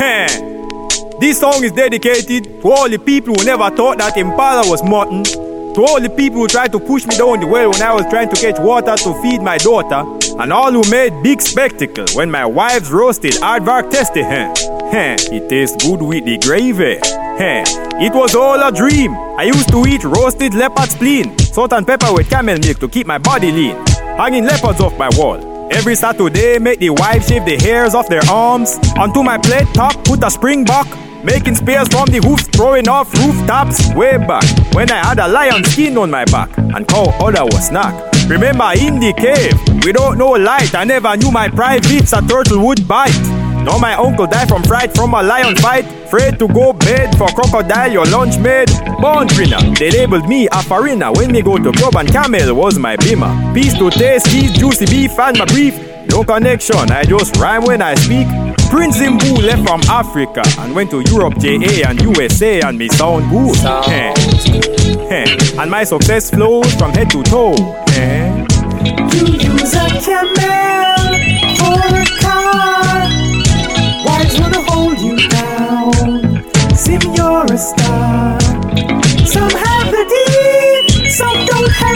This song is dedicated to all the people who never thought that Impala was mutton, to all the people who tried to push me down the well when I was trying to catch water to feed my daughter, and all who made big spectacle when my wife's roasted aardvark tested. It tastes good with the gravy. It was all a dream. I used to eat roasted leopard spleen, salt and pepper with camel milk to keep my body lean, hanging leopards off my wall. Every Saturday, make the wife shave the hairs off their arms. Onto my plate top, put a springbok, making spears from the hoofs, throwing off rooftops way back when I had a lion skin on my back and cow udder was snack. Remember in the cave, without no light, I never knew my privates a turtle would bite. Now my uncle died from fright from a lion fight. Afraid to go bed for crocodile your lunch made. Born trainer, they labeled me a foreigner. When me go to club and camel was my bimmer. Peace to taste, cheese, juicy beef and my brief. No connection, I just rhyme when I speak. Prince Zimbu left from Africa and went to Europe, JA and USA, and me sound good. And my success flows from head to toe. You use a camel for a car. Wives wanna hold you down. Sim, you're a star. Some have the deed, some don't have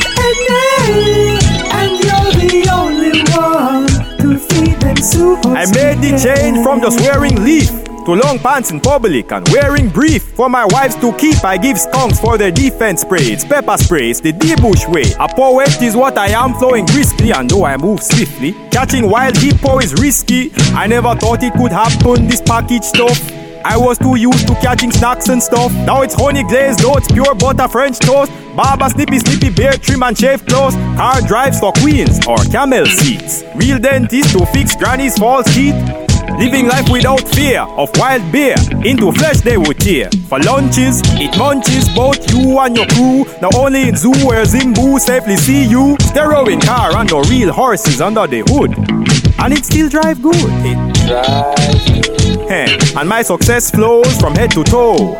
any, and you're the only one to feed them super. I made the change from just wearing leaf to long pants in public and wearing brief. For my wives to keep, I give skunks for their defense spray. It's pepper spray, it's the D-Bush way. A poet is what I am, flowing briskly, and though I move swiftly, catching wild hippo is risky. I never thought it could happen, this package stuff. I was too used to catching snacks and stuff. Now it's honey glazed oats, pure butter, French toast, barber, snippy, bear trim and shave clothes. Car drives for queens or camel seats. Real dentist to fix granny's false teeth. Living life without fear of wild bear. Into flesh they would tear. For lunches, it munches both you and your crew. Not only in zoo where Zimbu safely see you. Stereo in car and no real horses under the hood. And it still drive good. It drives good. And my success flows from head to toe.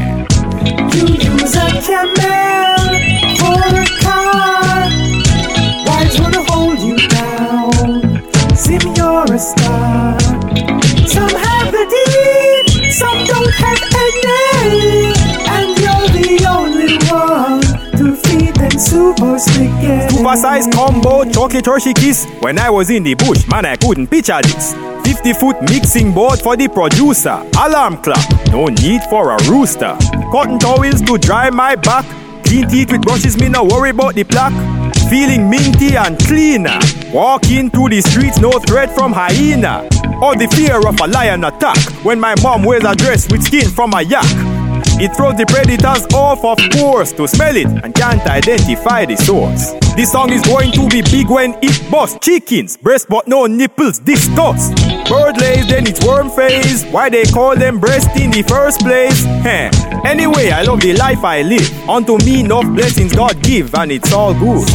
You use a camel for a car. Wives wanna hold you down. Sim, you're a star. Some have the deed, some don't have any, and you're the only one to feed them super spaghetti. Super size combo, chocolate Hershey kiss. When I was in the bush, man, I couldn't picture this. 50-foot mixing board for the producer. Alarm clock, no need for a rooster. Cotton towels to dry my back. Clean teeth with brushes, me no worry about the plaque. Feeling minty and cleaner. Walking through the streets, no threat from hyena or the fear of a lion attack. When my mom wears a dress with skin from a yak, it throws the predators off, of course, to smell it and can't identify the source. This song is going to be big when it busts. Chickens, breast but no nipples, discuss. Bird lays, then it's worm phase. Why they call them breast in the first place? Anyway, I love the life I live. Unto me enough blessings God give, and it's all good.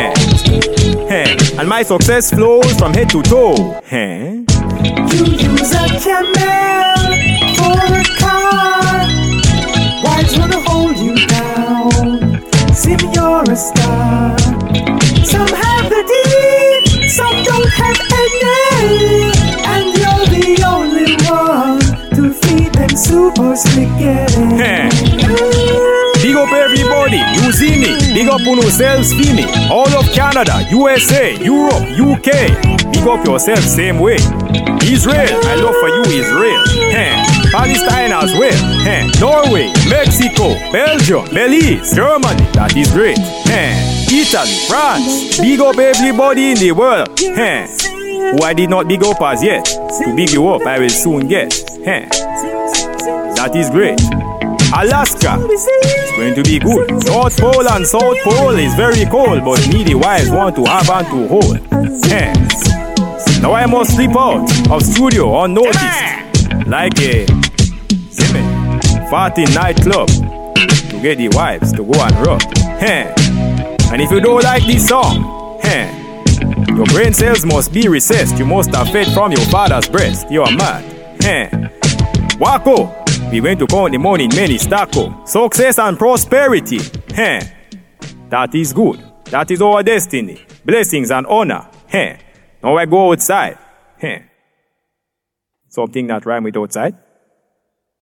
And my success flows from head to toe. You use a camel for a car. Wives wanna hold you down. Sim, you're a star. Some have the deed, some don't have any, and you're the only one to feed them super spaghetti. Big up everybody, you see me. Big up on yourselves, feel me. All of Canada, USA, Europe, UK. Big up yourself same way. Israel, my love for you is real. Palestine as well. Norway, Mexico, Belgium, Belize, Germany, that is great. Italy, France. Big up everybody in the world. Who I did not big up as yet. To big you up, I will soon get. That is great. Alaska, it's going to be good. North Pole and South Pole is very cold, but me the wives want to have and to hold. Now I must slip out of studio unnoticed, like a party nightclub, to get the wives to go and rock. And if you don't like this song, your brain cells must be recessed. You must have fed from your father's breast. You are mad. Wako, we went to count the money in many stacko. Success and prosperity. That is good. That is our destiny. Blessings and honor. Now I go outside. Something that rhyme with outside.